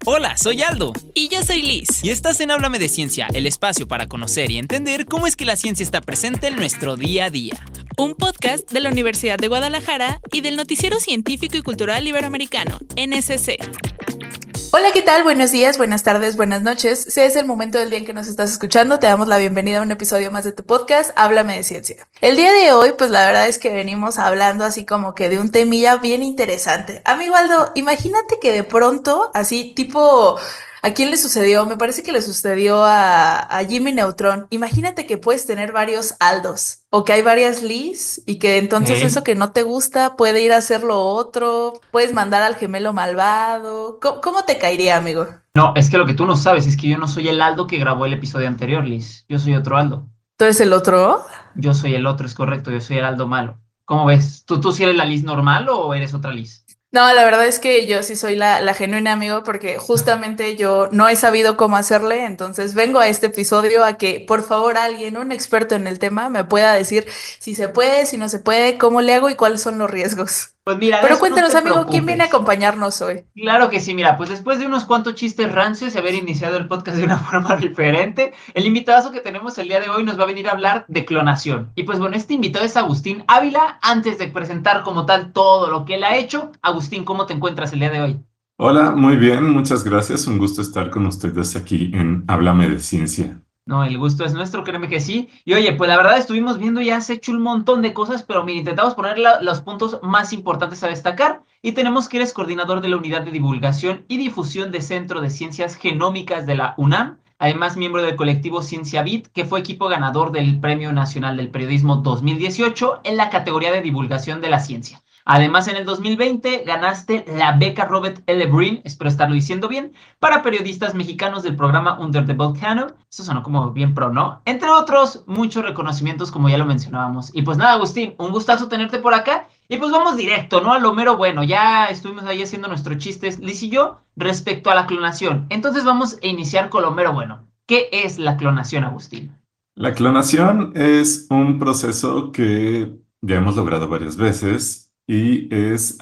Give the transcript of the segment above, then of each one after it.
Hola, soy Aldo. Y yo soy Liz. Y estás en Háblame de Ciencia, el espacio para conocer y entender cómo es que la ciencia está presente en nuestro día a día. Un podcast de la Universidad de Guadalajara y del Noticiero Científico y Cultural Iberoamericano, NSC. Hola, ¿qué tal? Buenos días, buenas tardes, buenas noches. Si es el momento del día en que nos estás escuchando, te damos la bienvenida a un episodio más de tu podcast, Háblame de Ciencia. El día de hoy, pues la verdad es que venimos hablando así como que de un temilla bien interesante. Amigo Aldo, imagínate que de pronto, así tipo, ¿a quién le sucedió? Me parece que le sucedió a Jimmy Neutron. Imagínate que puedes tener varios Aldos o que hay varias Liz y que entonces eso que no te gusta puede ir a hacer lo otro, puedes mandar al gemelo malvado. ¿Cómo te caería, amigo? No, es que lo que tú no sabes es que yo no soy el Aldo que grabó el episodio anterior, Liz. Yo soy otro Aldo. ¿Tú eres el otro? Yo soy el otro, es correcto. Yo soy el Aldo malo. ¿Cómo ves? ¿Tú sí eres la Liz normal o eres otra Liz? No, la verdad es que yo sí soy la genuina amigo porque justamente yo no he sabido cómo hacerle, entonces vengo a este episodio a que por favor alguien, un experto en el tema, me pueda decir si se puede, si no se puede, cómo le hago y cuáles son los riesgos. Pues mira, de Pero eso no cuéntanos, te amigo, ¿quién viene a preocupes. acompañarnos hoy? Claro que sí, mira, pues después de unos cuantos chistes rancios y haber iniciado el podcast de una forma diferente, el invitado que tenemos el día de hoy nos va a venir a hablar de clonación. Y pues bueno, este invitado es Agustín Ávila. Antes de presentar como tal todo lo que él ha hecho, Agustín, ¿cómo te encuentras el día de hoy? Hola, muy bien, muchas gracias. Un gusto estar con ustedes aquí en Háblame de Ciencia. No, el gusto es nuestro, créeme que sí. Y oye, pues la verdad estuvimos viendo y has hecho un montón de cosas, pero mira, intentamos poner los puntos más importantes a destacar y tenemos que eres coordinador de la Unidad de Divulgación y Difusión de Centro de Ciencias Genómicas de la UNAM, además miembro del colectivo Ciencia Bit, que fue equipo ganador del Premio Nacional del Periodismo 2018 en la categoría de divulgación de la ciencia. Además, en el 2020 ganaste la beca Robert L. Greene, espero estarlo diciendo bien, para periodistas mexicanos del programa Under the Volcano. Eso sonó como bien pro, ¿no? Entre otros, muchos reconocimientos, como ya lo mencionábamos. Y pues nada, Agustín, un gustazo tenerte por acá. Y pues vamos directo, ¿no? A lo mero bueno. Ya estuvimos ahí haciendo nuestros chistes, Liz y yo, respecto a la clonación. Entonces vamos a iniciar con lo mero bueno. ¿Qué es la clonación, Agustín? La clonación es un proceso que ya hemos logrado varias veces y es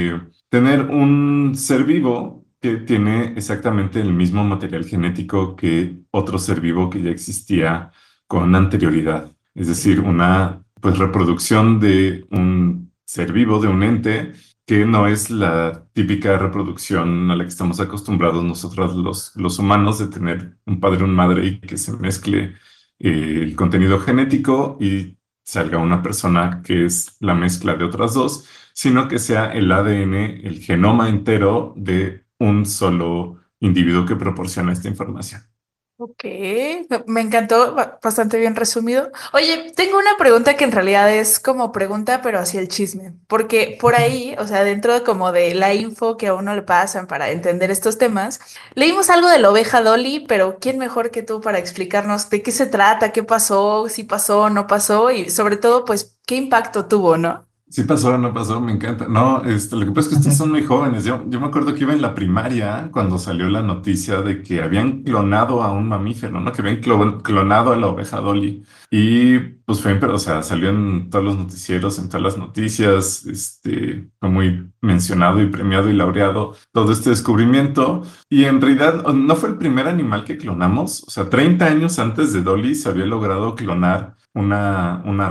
tener un ser vivo que tiene exactamente el mismo material genético que otro ser vivo que ya existía con anterioridad. Es decir, una pues, reproducción de un ser vivo, de un ente, que no es la típica reproducción a la que estamos acostumbrados nosotros los humanos de tener un padre y una madre y que se mezcle el contenido genético y salga una persona que es la mezcla de otras dos, sino que sea el ADN, el genoma entero de un solo individuo que proporciona esta información. Ok, me encantó, bastante bien resumido. Oye, tengo una pregunta que en realidad es como pregunta, pero hacia el chisme, porque por ahí, o sea, dentro de como de la info que a uno le pasan para entender estos temas, leímos algo de la oveja Dolly, pero ¿quién mejor que tú para explicarnos de qué se trata, qué pasó, si pasó, no pasó y sobre todo, pues, qué impacto tuvo, ¿no? Sí pasó, no pasó, me encanta. No, lo que pasa es que ustedes son muy jóvenes. Yo me acuerdo que iba en la primaria cuando salió la noticia de que habían clonado a un mamífero, ¿no? Que habían clonado a la oveja Dolly. Y pues pero, o sea, salió en todos los noticieros, en todas las noticias, fue muy mencionado y premiado y laureado todo este descubrimiento. Y en realidad no fue el primer animal que clonamos. O sea, 30 años antes de Dolly se había logrado clonar una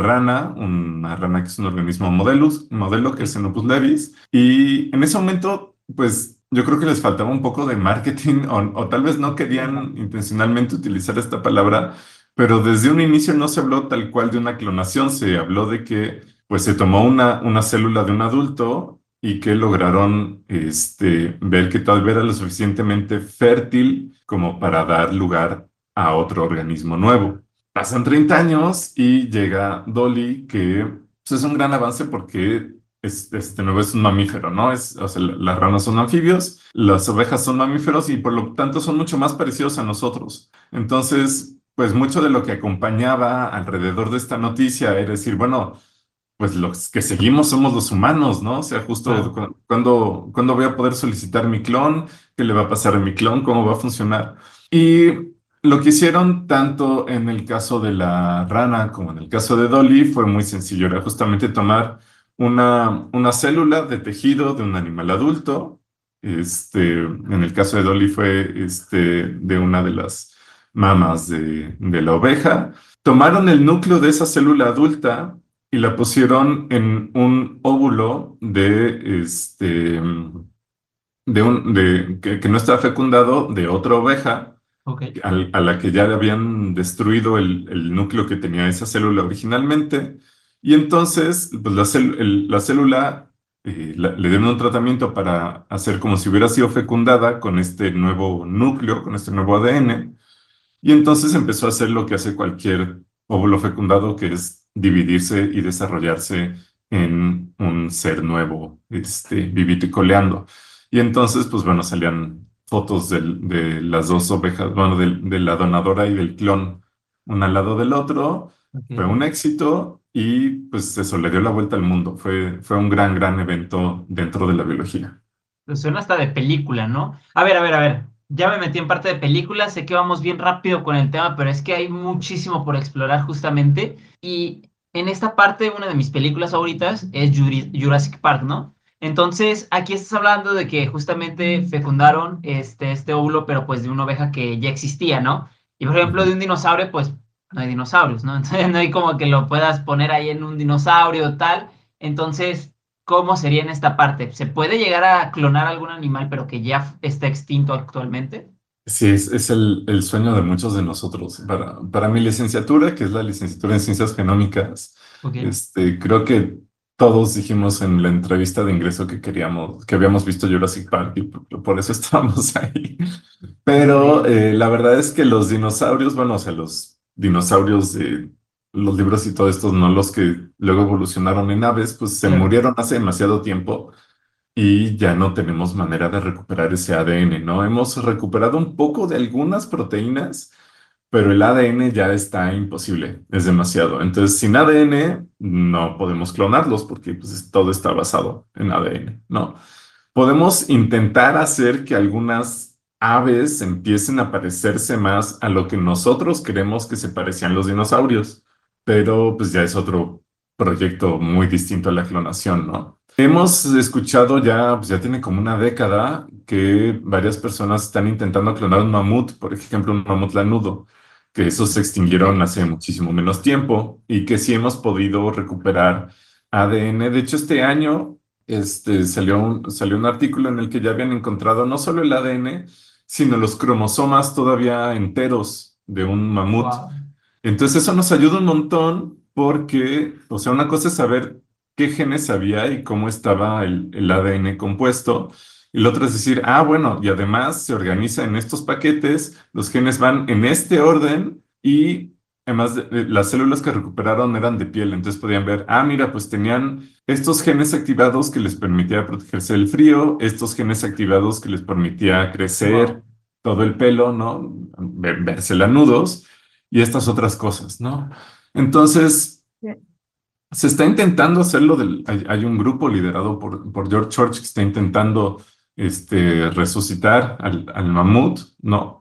rana que es un organismo modelo que es Xenopus levis, y en ese momento, pues yo creo que les faltaba un poco de marketing o tal vez no querían intencionalmente utilizar esta palabra, pero desde un inicio no se habló tal cual de una clonación, se habló de que pues se tomó una célula de un adulto y que lograron ver que tal vez era lo suficientemente fértil como para dar lugar a otro organismo nuevo. Pasan 30 años y llega Dolly, que pues, es un gran avance porque nuevo es un mamífero, ¿no? O sea, las ranas son anfibios, las ovejas son mamíferos y por lo tanto son mucho más parecidos a nosotros. Entonces, pues mucho de lo que acompañaba alrededor de esta noticia era decir, bueno, pues los que seguimos somos los humanos, ¿no? O sea, justo cuando voy a poder solicitar mi clon, qué le va a pasar a mi clon, cómo va a funcionar. Y lo que hicieron tanto en el caso de la rana como en el caso de Dolly fue muy sencillo, era justamente tomar una célula de tejido de un animal adulto En el caso de Dolly fue de una de las mamas de la oveja. Tomaron el núcleo de esa célula adulta y la pusieron en un óvulo que no estaba fecundado de otra oveja Ok. a la que ya le habían destruido el núcleo que tenía esa célula originalmente. Y entonces, pues la célula le dieron un tratamiento para hacer como si hubiera sido fecundada con este nuevo núcleo, con este nuevo ADN. Y entonces empezó a hacer lo que hace cualquier óvulo fecundado, que es dividirse y desarrollarse en un ser nuevo, vivito y coleando. Y entonces, pues bueno, salían fotos de las dos ovejas, bueno, de la donadora y del clon, uno al lado del otro. Fue Ok. un éxito y pues eso le dio la vuelta al mundo. Fue un gran, gran evento dentro de la biología. Pues suena hasta de película, ¿no? A ver, a ver, a ver. Ya me metí en parte de película, sé que vamos bien rápido con el tema, pero es que hay muchísimo por explorar justamente. Y en esta parte, una de mis películas favoritas es Jurassic Park, ¿no? Entonces, aquí estás hablando de que justamente fecundaron este óvulo, pero pues de una oveja que ya existía, ¿no? Y por ejemplo, de un dinosaurio, pues no hay dinosaurios, ¿no? Entonces no hay como que lo puedas poner ahí en un dinosaurio o tal. Entonces, ¿cómo sería en esta parte? ¿Se puede llegar a clonar algún animal pero que ya está extinto actualmente? Sí, es el sueño de muchos de nosotros. Para mi licenciatura, que es la licenciatura en Ciencias Genómicas, Ok. creo que todos dijimos en la entrevista de ingreso que queríamos, que habíamos visto Jurassic Park y por eso estábamos ahí. Pero Increíble. la verdad es que los dinosaurios, bueno, o sea, los dinosaurios de los libros y todo estos, no los que luego evolucionaron en aves, pues se Claro. murieron hace demasiado tiempo y ya no tenemos manera de recuperar ese ADN, ¿no? Hemos recuperado un poco de algunas proteínas, pero el ADN ya está imposible, es demasiado. Entonces, sin ADN no podemos clonarlos porque pues, todo está basado en ADN, ¿no? Podemos intentar hacer que algunas aves empiecen a parecerse más a lo que nosotros creemos que se parecían los dinosaurios, pero pues ya es otro proyecto muy distinto a la clonación, ¿no? Hemos escuchado ya, pues ya tiene como una década que varias personas están intentando clonar un mamut, por ejemplo, un mamut lanudo, que esos se extinguieron Ok. hace muchísimo menos tiempo y que sí hemos podido recuperar ADN. De hecho, este año salió un artículo en el que ya habían encontrado no solo el ADN, sino los cromosomas todavía enteros de un mamut. Wow. Entonces eso nos ayuda un montón porque, o sea, una cosa es saber qué genes había y cómo estaba el ADN compuesto. Y la otra es decir, ah, bueno, y además se organiza en estos paquetes, los genes van en este orden y además las células que recuperaron eran de piel, entonces podían ver, ah, mira, pues tenían estos genes activados que les permitía protegerse del frío, estos genes activados que les permitía Wow. crecer todo el pelo, ¿no? Verse lanudos y estas otras cosas, ¿no? Entonces, se está intentando hacerlo hay un grupo liderado por George Church que está intentando resucitar al mamut, ¿no?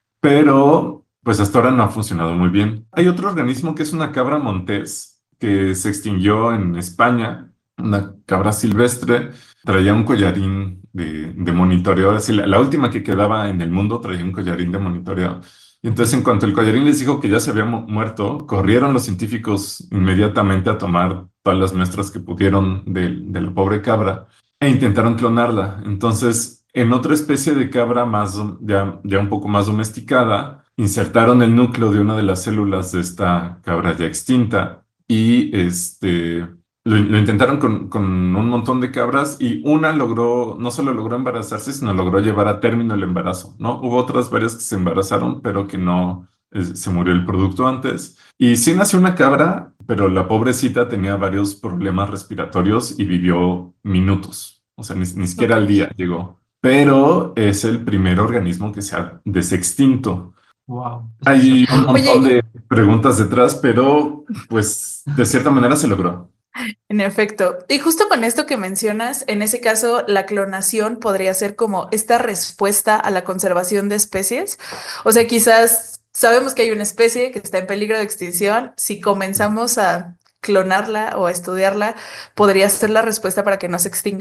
Pero, pues hasta ahora no ha funcionado muy bien. Hay otro organismo que es una cabra montés que se extinguió en España, una cabra silvestre, traía un collarín de monitoreo, así la última que quedaba en el mundo traía un collarín de monitoreo. Y entonces, en cuanto el collarín les dijo que ya se había muerto, corrieron los científicos inmediatamente a tomar todas las muestras que pudieron de la pobre cabra e intentaron clonarla. Entonces, en otra especie de cabra más, ya un poco más domesticada, insertaron el núcleo de una de las células de esta cabra ya extinta y lo intentaron con un montón de cabras y una logró, no solo logró embarazarse, sino logró llevar a término el embarazo, ¿no? Hubo otras varias que se embarazaron, pero que no, se murió el producto antes. Y sí nació una cabra, pero la pobrecita tenía varios problemas respiratorios y vivió minutos, o sea, ni siquiera Ok. al día llegó. Pero es el primer organismo que se ha desextinto. Wow. Hay un montón Oye, de preguntas detrás, pero pues de cierta manera se logró. en efecto, y justo con esto que mencionas, en ese caso, la clonación podría ser como esta respuesta a la conservación de especies. O sea, quizás sabemos que hay una especie que está en peligro de extinción. Si comenzamos a clonarla o a estudiarla, ¿podría ser la respuesta para que no se extingan?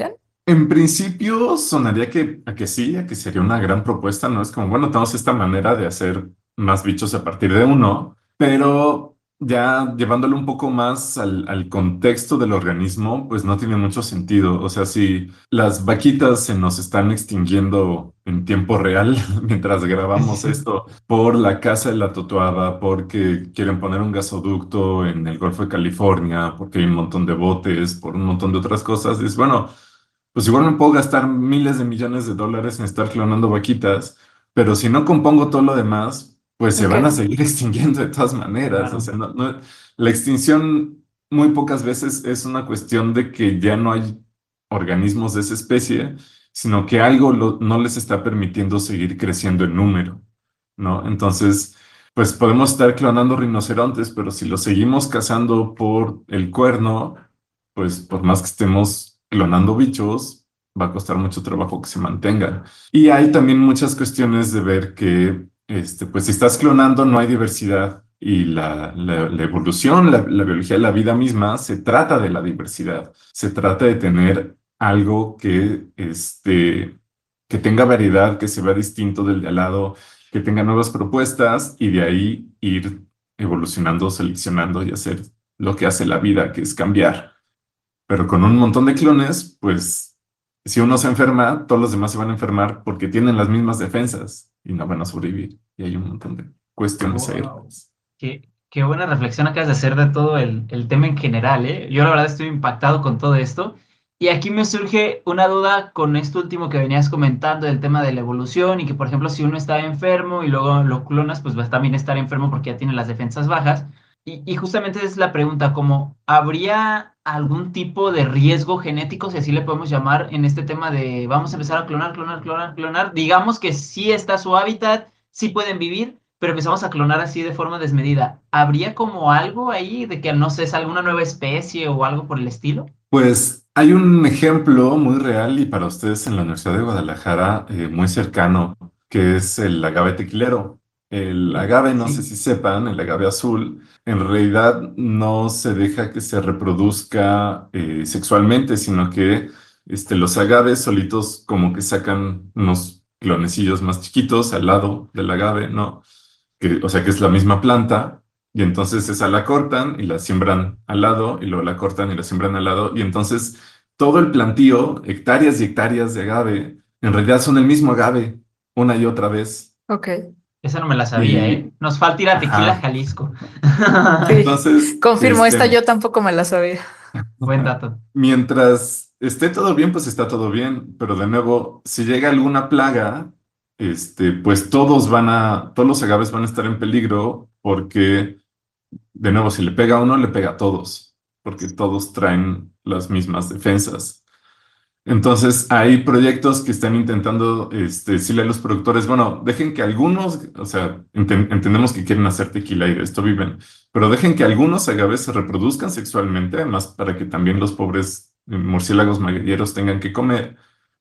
En principio sonaría a que sí, a que sería una gran propuesta, ¿no? Es como, bueno, tenemos esta manera de hacer más bichos a partir de uno, pero ya llevándolo un poco más al contexto del organismo, pues no tiene mucho sentido. O sea, si las vaquitas se nos están extinguiendo en tiempo real mientras grabamos esto por la casa de la Totoaba, porque quieren poner un gasoducto en el Golfo de California, porque hay un montón de botes, por un montón de otras cosas, es bueno. Pues igual me puedo gastar miles de millones de dólares en estar clonando vaquitas, pero si no compongo todo lo demás, pues se Ok, van a seguir extinguiendo de todas maneras. O Claro. sea, la extinción muy pocas veces es una cuestión de que ya no hay organismos de esa especie, sino que algo no les está permitiendo seguir creciendo en número, ¿no? Entonces, pues podemos estar clonando rinocerontes, pero si los seguimos cazando por el cuerno, pues por más que estemos clonando bichos, va a costar mucho trabajo que se mantengan. Y hay también muchas cuestiones de ver que, pues si estás clonando no hay diversidad y la evolución, la biología de la vida misma se trata de la diversidad, se trata de tener algo que tenga variedad, que se vea distinto del de al lado, que tenga nuevas propuestas y de ahí ir evolucionando, seleccionando y hacer lo que hace la vida, que es cambiar. Pero con un montón de clones, pues si uno se enferma, todos los demás se van a enfermar porque tienen las mismas defensas y no van a sobrevivir. Y hay un montón de cuestiones ahí. Wow. Qué buena reflexión acabas de hacer de todo el tema en general, ¿eh? Yo la verdad estoy impactado con todo esto. Y aquí me surge una duda con esto último que venías comentando del tema de la evolución y que, por ejemplo, si uno está enfermo y luego lo clonas, pues va a también estar enfermo porque ya tiene las defensas bajas. Y justamente es la pregunta, como, ¿habría algún tipo de riesgo genético, si así le podemos llamar, en este tema de vamos a empezar a clonar, clonar, clonar, clonar? Digamos que sí está su hábitat, sí pueden vivir, pero empezamos a clonar así de forma desmedida. ¿Habría como algo ahí de que, no sé, es alguna nueva especie o algo por el estilo? Pues hay un ejemplo muy real y para ustedes en la Universidad de Guadalajara, muy cercano, que es el agave tequilero. El agave, no sé Sí. si sepan, el agave azul, en realidad no se deja que se reproduzca sexualmente, sino que los agaves solitos como que sacan unos clonecillos más chiquitos al lado del agave, ¿no? O sea que es la misma planta, y entonces esa la cortan y la siembran al lado, y luego la cortan y la siembran al lado, y entonces todo el plantío, hectáreas y hectáreas de agave, en realidad son el mismo agave, una y otra vez. ok. Esa no me la sabía, Y, ¿eh? Nos falta ir a Tequila, ajá, Jalisco. Sí, entonces, confirmo, esta yo tampoco me la sabía. Buen dato. mientras esté todo bien, pues está todo bien, pero de nuevo, si llega alguna plaga, pues todos los agaves van a estar en peligro porque de nuevo, si le pega a uno, le pega a todos, porque todos traen las mismas defensas. Entonces, hay proyectos que están intentando decirle a los productores, bueno, dejen que algunos, o sea, entendemos que quieren hacer tequila y de esto viven, pero dejen que algunos agaves se reproduzcan sexualmente, además para que también los pobres murciélagos maguilleros tengan que comer,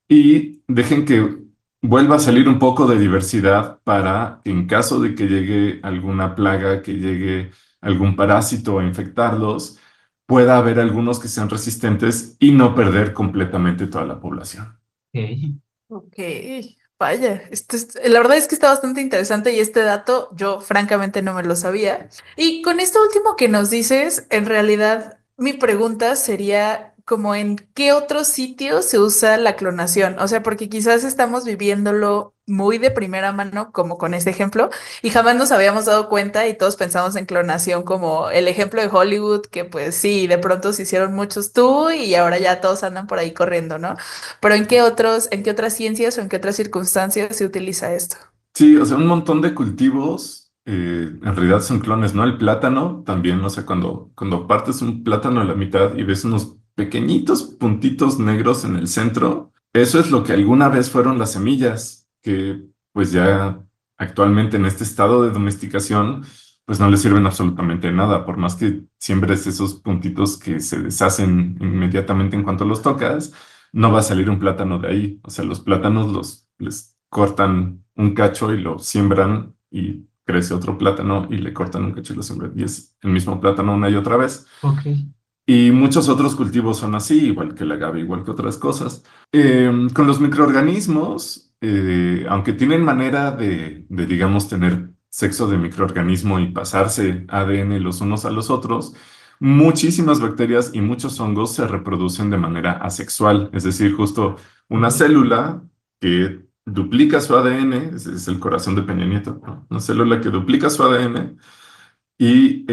y dejen que vuelva a salir un poco de diversidad para que en caso de que llegue alguna plaga, que llegue algún parásito a infectarlos, pueda haber algunos que sean resistentes y no perder completamente toda la población. Ok. Ok, vaya, la verdad es que está bastante interesante y este dato yo francamente no me lo sabía. Y con esto último que nos dices, en realidad mi pregunta sería como en qué otros sitios se usa la clonación, o sea, porque quizás estamos viviéndolo muy de primera mano, como con este ejemplo, y jamás nos habíamos dado cuenta y todos pensamos en clonación como el ejemplo de Hollywood, que pues sí, de pronto se hicieron muchos tú y ahora ya todos andan por ahí corriendo, ¿no? Pero en qué otras ciencias o en qué otras circunstancias se utiliza esto? Sí, o sea, un montón de cultivos en realidad son clones, ¿no? El plátano también, o sea, cuando partes un plátano a la mitad y ves unos pequeñitos puntitos negros en el centro, eso es lo que alguna vez fueron las semillas, que pues ya actualmente en este estado de domesticación, pues no le sirven absolutamente de nada, por más que siembres esos puntitos que se deshacen inmediatamente en cuanto los tocas, no va a salir un plátano de ahí. O sea, los plátanos les cortan un cacho y lo siembran y crece otro plátano y le cortan un cacho y lo siembran. Y es el mismo plátano una y otra vez. Ok. Y muchos otros cultivos son así, igual que el agave, igual que otras cosas. Con los microorganismos, aunque tienen manera de, digamos, tener sexo de microorganismo y pasarse ADN los unos a los otros, muchísimas bacterias y muchos hongos se reproducen de manera asexual. Es decir, justo una célula que duplica su ADN, ese es el corazón de Peña Nieto, ¿no? Una célula que duplica su ADN y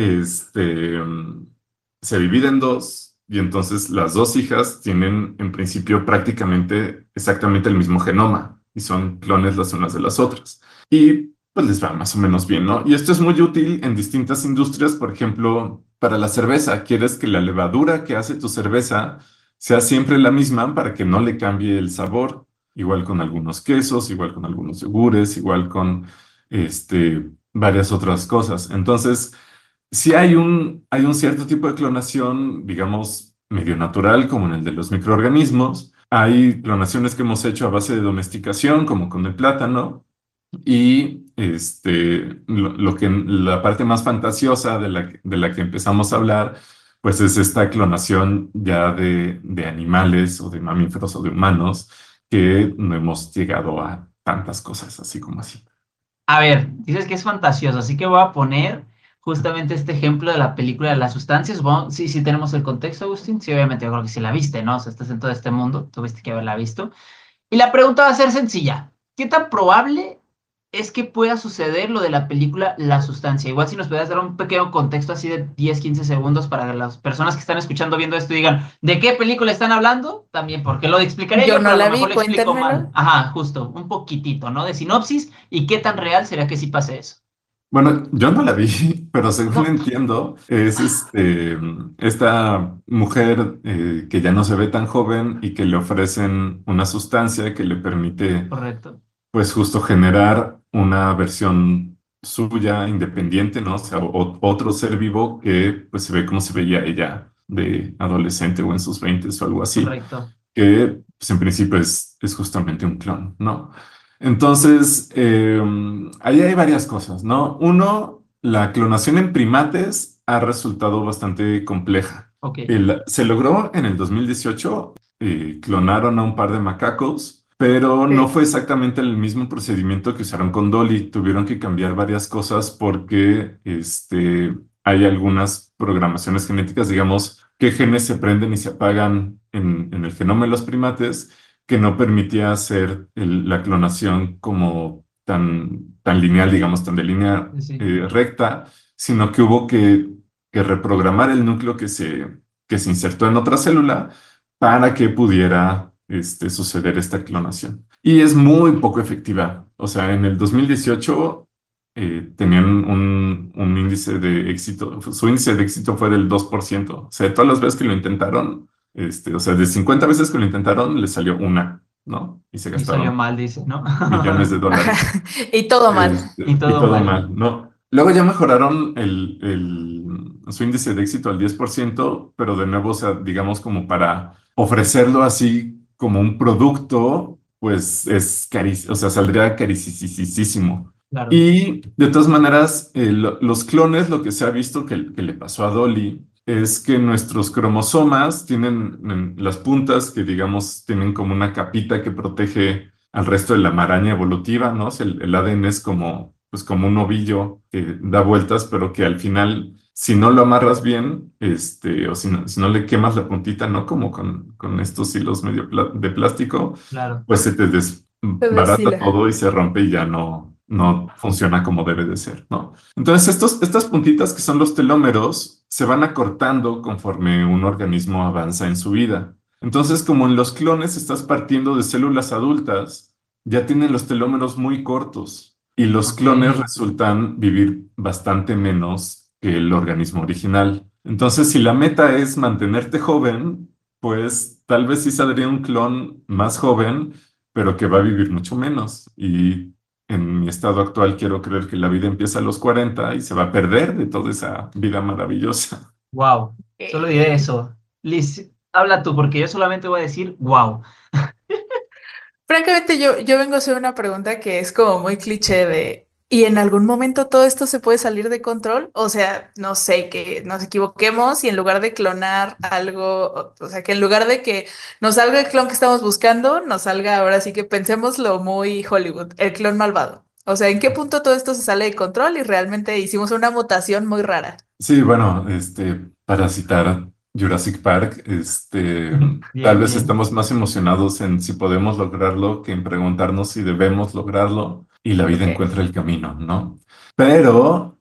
se divide en dos, y entonces las dos hijas tienen en principio prácticamente exactamente el mismo genoma y son clones las unas de las otras. Y pues les va más o menos bien, ¿no? Y esto es muy útil en distintas industrias, por ejemplo, para la cerveza. Quieres que la levadura que hace tu cerveza sea siempre la misma para que no le cambie el sabor. Igual con algunos quesos, igual con algunos yogures, igual con varias otras cosas. Entonces, sí hay un cierto tipo de clonación, digamos, medio natural, como en el de los microorganismos. Hay clonaciones que hemos hecho a base de domesticación, como con el plátano. Y la parte más fantasiosa de la que empezamos a hablar, pues es esta clonación ya de animales o de mamíferos o de humanos, que no hemos llegado a tantas cosas así como así. A ver, dices que es fantasioso, así que voy a poner justamente este ejemplo de la película de las sustancias. Bueno, sí, sí tenemos el contexto, Agustín. Sí, obviamente, yo creo que sí la viste, ¿no? O sea, estás en todo este mundo, tuviste que haberla visto. Y la pregunta va a ser sencilla. ¿Qué tan probable es que pueda suceder lo de la película La Sustancia? Igual si nos puedes dar un pequeño contexto así de 10, 15 segundos para que las personas que están escuchando, viendo esto digan, ¿de qué película están hablando? También, porque lo explicaré Yo yo, no pero a la lo vi, mejor lo explico mal. cuéntenmelo. Ajá, justo, un poquitito, ¿no? De sinopsis y qué tan real será que sí pase eso. Bueno, yo no la vi, pero según No, entiendo, es esta mujer que ya no se ve tan joven y que le ofrecen una sustancia que le permite, correcto. pues justo generar una versión suya independiente, ¿no? O sea, otro ser vivo que pues se ve como se veía ella de adolescente o en sus 20s o algo así, Correcto. que pues en principio es justamente un clon, ¿no? Entonces, ahí hay varias cosas, ¿no? Uno, la clonación en primates ha resultado bastante compleja. Ok. Se logró en el 2018, clonaron a un par de macacos, pero no Sí. fue exactamente el mismo procedimiento que usaron con Dolly. Tuvieron que cambiar varias cosas porque hay algunas programaciones genéticas, digamos, qué genes se prenden y se apagan en el genoma de los primates, que no permitía hacer la clonación como tan lineal, digamos, tan de línea Sí. recta, sino que hubo que reprogramar el núcleo que se insertó en otra célula para que pudiera suceder esta clonación. Y es muy poco efectiva. O sea, en el 2018 tenían un índice de éxito, su índice de éxito fue del 2%. O sea, todas las veces que lo intentaron, o sea, de 50 veces que lo intentaron, les salió una, ¿no? Y se Y salió gastaron mal, dice, ¿no? millones de dólares. Y todo mal. Y todo mal. mal, ¿no? Luego ya mejoraron su índice de éxito al 10%, pero de nuevo, o sea, digamos como para ofrecerlo así como un producto, pues es carísimo, o sea, saldría carísimo. Claro. Y de todas maneras, los clones, lo que se ha visto que le pasó a Dolly, es que nuestros cromosomas tienen las puntas que, digamos, tienen como una capita que protege al resto de la maraña evolutiva, ¿no? O sea, el ADN es pues como un ovillo que da vueltas, pero que al final, si no lo amarras bien, o si no le quemas la puntita, ¿no? Como con estos hilos medio de plástico, Claro. pues se te Se desbarata deshila. todo y se rompe y ya no funciona como debe de ser, ¿no? Entonces, estas puntitas que son los telómeros se van acortando conforme un organismo avanza en su vida. Entonces, como en los clones estás partiendo de células adultas, ya tienen los telómeros muy cortos y los Ok. clones resultan vivir bastante menos que el organismo original. Entonces, si la meta es mantenerte joven, pues tal vez sí saldría un clon más joven, pero que va a vivir mucho menos. Y en mi estado actual quiero creer que la vida empieza a los 40 y se va a perder de toda esa vida maravillosa. Wow. Solo diré eso. Liz, habla tú, porque yo solamente voy a decir wow. Francamente, yo vengo a hacer una pregunta que es como muy cliché de ¿Y en algún momento todo esto se puede salir de control? O sea, no sé, que nos equivoquemos y en lugar de clonar algo, o sea, que en lugar de que nos salga el clon que estamos buscando, nos salga ahora sí que pensémoslo muy Hollywood, el clon malvado. O sea, ¿en qué punto todo esto se sale de control y realmente hicimos una mutación muy rara? Sí, bueno, para citar Jurassic Park, tal Bien, vez bien. estamos más emocionados en si podemos lograrlo que en preguntarnos si debemos lograrlo y la vida Ok. encuentra el camino, ¿no? Pero,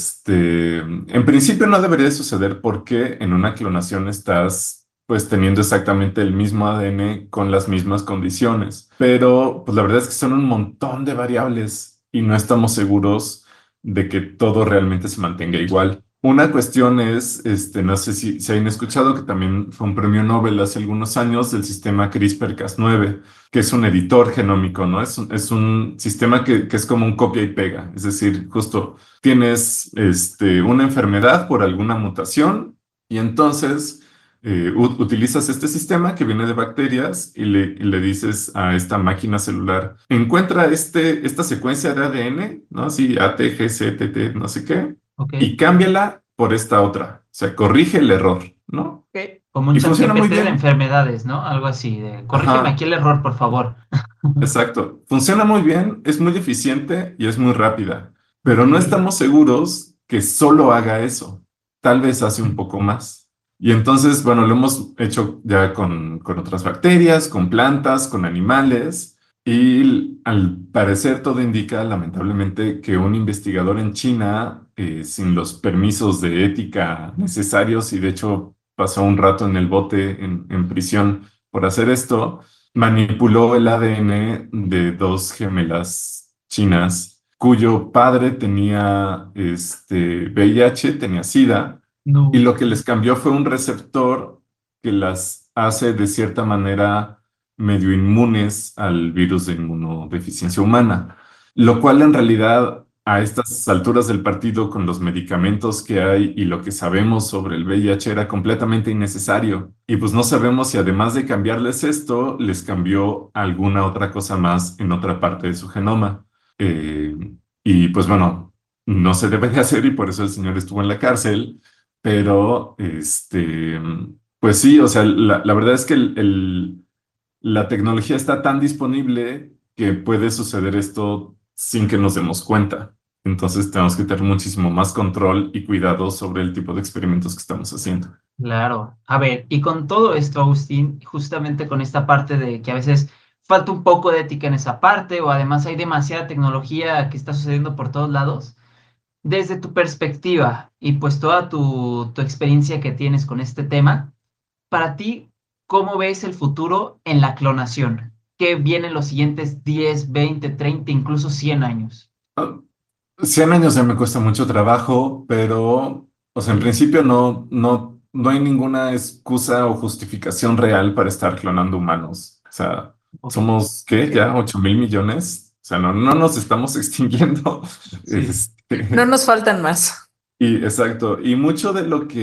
en principio no debería suceder porque en una clonación estás, pues, teniendo exactamente el mismo ADN con las mismas condiciones. Pero, pues, la verdad es que son un montón de variables y no estamos seguros de que todo realmente se mantenga igual. Una cuestión es, no sé si se han escuchado que también fue un premio Nobel hace algunos años del sistema CRISPR-Cas9, que es un editor genómico, ¿no? Es un sistema que es como un copia y pega. Es decir, justo tienes una enfermedad por alguna mutación y entonces utilizas este sistema que viene de bacterias y le dices a esta máquina celular, encuentra esta secuencia de ADN, ¿no? Así, A, T, G, C, T, T, no sé qué, Ok. y cámbiala por esta otra. O sea, corrige el error, ¿no? Ok. Como un Y chat funciona muy GPT de bien. enfermedades, ¿no? Algo así, de corrígeme Ajá, aquí el error, por favor. exacto. Funciona muy bien, es muy eficiente y es muy rápida, pero Ok. no estamos seguros que solo haga eso. Tal vez hace un poco más. Y entonces, bueno, lo hemos hecho ya con otras bacterias, con plantas, con animales, y al parecer todo indica, lamentablemente, que un investigador en China, sin los permisos de ética necesarios, y de hecho pasó un rato en el bote, en prisión por hacer esto, manipuló el ADN de dos gemelas chinas cuyo padre tenía VIH, tenía SIDA, y No. lo que les cambió fue un receptor que las hace de cierta manera medio inmunes al virus de inmunodeficiencia humana, lo cual en realidad a estas alturas del partido con los medicamentos que hay y lo que sabemos sobre el VIH era completamente innecesario. Y pues no sabemos si además de cambiarles esto, les cambió alguna otra cosa más en otra parte de su genoma. Eh, y pues bueno, no se debe de hacer y por eso el señor estuvo en la cárcel, pero pues sí, o sea, la verdad es que la tecnología está tan disponible que puede suceder esto sin que nos demos cuenta. Entonces tenemos que tener muchísimo más control y cuidado sobre el tipo de experimentos que estamos haciendo. Claro. A ver, y con todo esto, Agustín, justamente con esta parte de que a veces falta un poco de ética en esa parte, o además hay demasiada tecnología que está sucediendo por todos lados, desde tu perspectiva y pues toda tu experiencia que tienes con este tema, para ti, ¿cómo ves el futuro en la clonación? ¿Qué viene en los siguientes 10, 20, 30, incluso 100 años? Ah, 100 años ya me cuesta mucho trabajo, pero, o sea, en principio no hay ninguna excusa o justificación real para estar clonando humanos. O sea, Ok, somos, ¿qué? Ya 8.000 millones. O sea, no nos estamos extinguiendo. sí, No Este, nos faltan más. y exacto. Y mucho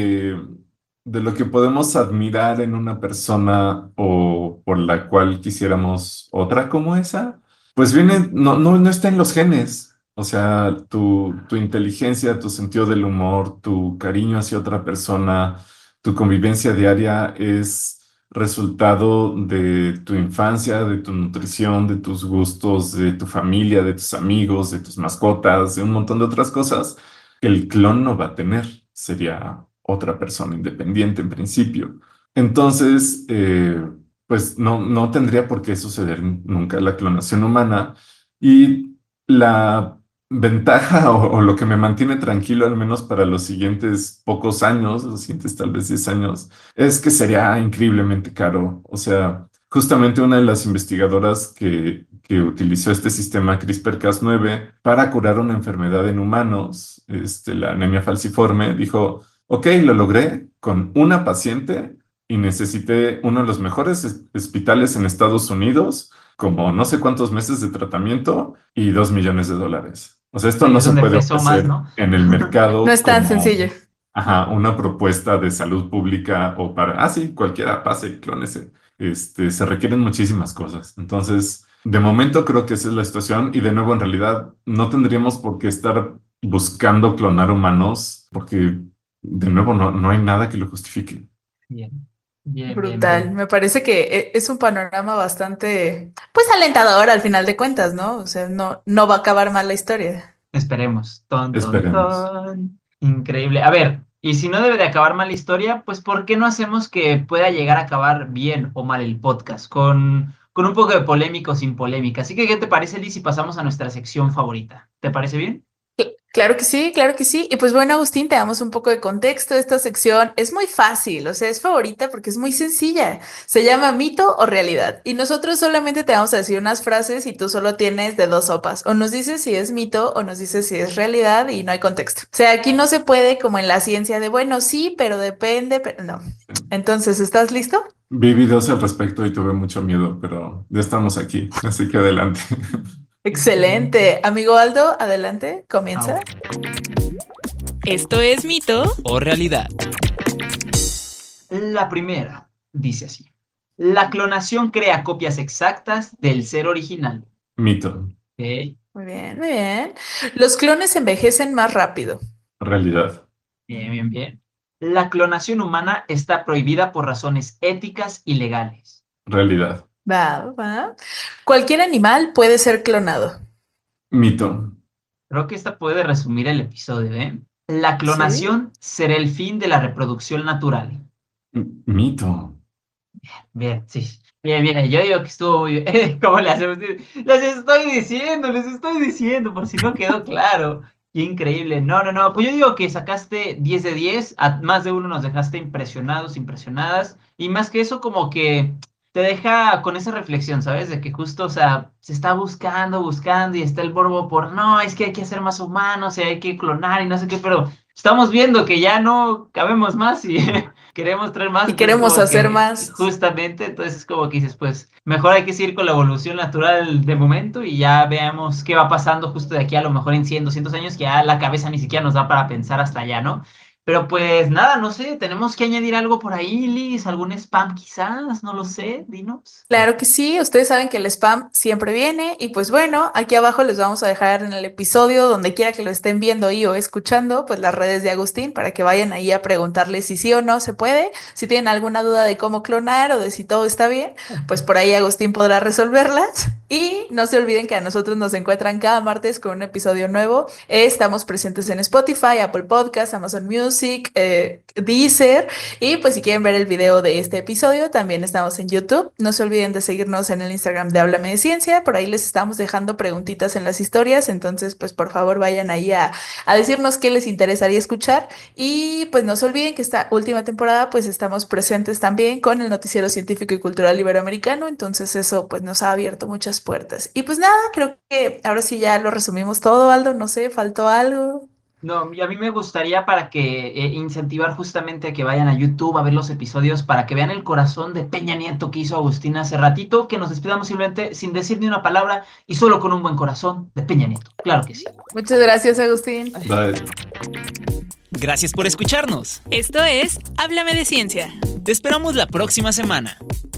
de lo que podemos admirar en una persona o por la cual quisiéramos otra como esa, pues viene, no está en los genes. O sea, tu inteligencia, tu sentido del humor, tu cariño hacia otra persona, tu convivencia diaria es resultado de tu infancia, de tu nutrición, de tus gustos, de tu familia, de tus amigos, de tus mascotas, de un montón de otras cosas que el clon no va a tener. Sería otra persona independiente en principio. Entonces, pues no tendría por qué suceder nunca la clonación humana. Y la ventaja o lo que me mantiene tranquilo, al menos para los siguientes pocos años, los siguientes tal vez 10 años, es que sería increíblemente caro. O sea, justamente una de las investigadoras que utilizó este sistema CRISPR-Cas9 para curar una enfermedad en humanos, la anemia falciforme, dijo, ok, lo logré con una paciente y necesité uno de los mejores hospitales en Estados Unidos, como no sé cuántos meses de tratamiento y $2 millones. O sea, esto ahí no es se donde puede pesó más, ofrecer ¿no? en el No mercado es tan sencillo. como ajá, una propuesta de salud pública o para, sí, cualquiera pase, clónese. Se requieren muchísimas cosas. Entonces, De momento creo que esa es la situación y de nuevo en realidad no tendríamos por qué estar buscando clonar humanos porque de nuevo no hay nada que lo justifique. Bien, bien, Brutal. bien. Me parece que es un panorama bastante, pues alentador al final de cuentas, ¿no? O sea, no va a acabar mal la historia. Esperemos. Ton, ton, Esperemos. ton. Increíble. A ver, y si no debe de acabar mal la historia, pues ¿por qué no hacemos que pueda llegar a acabar bien o mal el podcast? Con un poco de polémico sin polémica. Así que, ¿qué te parece, Liz, si pasamos a nuestra sección favorita? ¿Te parece bien? Claro que sí, claro que sí. Y pues bueno, Agustín, te damos un poco de contexto. Esta sección es muy fácil, o sea, es favorita porque es muy sencilla. Se llama mito o realidad. Y nosotros solamente te vamos a decir unas frases y tú solo tienes de dos sopas. O nos dices si es mito o nos dices si es realidad y no hay contexto. O sea, aquí no se puede como en la ciencia de, bueno, sí, pero depende, pero no. Entonces, ¿estás listo? Vi videos al respecto y tuve mucho miedo, pero ya estamos aquí, así que adelante. Excelente. Amigo Aldo, adelante, comienza. Esto es mito o realidad. La primera dice así. La clonación crea copias exactas del ser original. Mito, Ok, Muy bien, muy bien. Los clones envejecen más rápido. realidad, bien, bien, bien. La clonación humana está prohibida por razones éticas y legales. realidad, Va, va. Cualquier animal puede ser clonado. mito, Creo que esta puede resumir el episodio, ¿eh? La Sí. clonación será el fin de la reproducción natural. mito. Bien, sí. Bien, bien. Yo digo que estuvo muy bien. ¿Cómo le hacemos? Les estoy diciendo, por si no quedó claro. Qué increíble. No, no, no. Pues yo digo que sacaste 10 de 10. A más de uno nos dejaste impresionados, impresionadas. Y más que eso, como que te deja con esa reflexión, ¿sabes? De que justo, o sea, se está buscando, buscando y está el morbo por, no, es que hay que hacer más humanos y hay que clonar y no sé qué, pero estamos viendo que ya no cabemos más y queremos traer más. Y Entonces queremos como hacer que más. justamente, entonces es como que dices, pues mejor hay que seguir con la evolución natural de momento y ya veamos qué va pasando justo de aquí a lo mejor en 100, 200 años, que ya la cabeza ni siquiera nos da para pensar hasta allá, ¿no? Pero pues nada, no sé, tenemos que añadir algo por ahí, Liz, algún spam quizás, no lo sé, dinos. Claro que sí, ustedes saben que el spam siempre viene y pues bueno, aquí abajo les vamos a dejar en el episodio, donde quiera que lo estén viendo y o escuchando, pues las redes de Agustín para que vayan ahí a preguntarle si sí o no se puede. Si tienen alguna duda de cómo clonar o de si todo está bien, pues por ahí Agustín podrá resolverlas. Y no se olviden que a nosotros nos encuentran cada martes con un episodio nuevo. Estamos presentes en Spotify, Apple Podcasts, Amazon Music, Deezer. Y pues si quieren ver el video de este episodio, también estamos en YouTube. No se olviden de seguirnos en el Instagram de Háblame de Ciencia. Por ahí les estamos dejando preguntitas en las historias. Entonces, pues por favor vayan ahí a decirnos qué les interesaría escuchar. Y pues no se olviden que esta última temporada pues estamos presentes también con el Noticiero Científico y Cultural Iberoamericano. Entonces eso pues nos ha abierto muchas puertas. Y pues nada, creo que ahora sí ya lo resumimos todo, Aldo. No sé, ¿faltó algo? No, y a mí me gustaría para que incentivar justamente a que vayan a YouTube a ver los episodios, para que vean el corazón de Peña Nieto que hizo Agustín hace ratito, que nos despidamos simplemente sin decir ni una palabra y solo con un buen corazón de Peña Nieto. Claro que sí. Muchas gracias, Agustín. Bye. Gracias por escucharnos. Esto es Háblame de Ciencia. Te esperamos la próxima semana.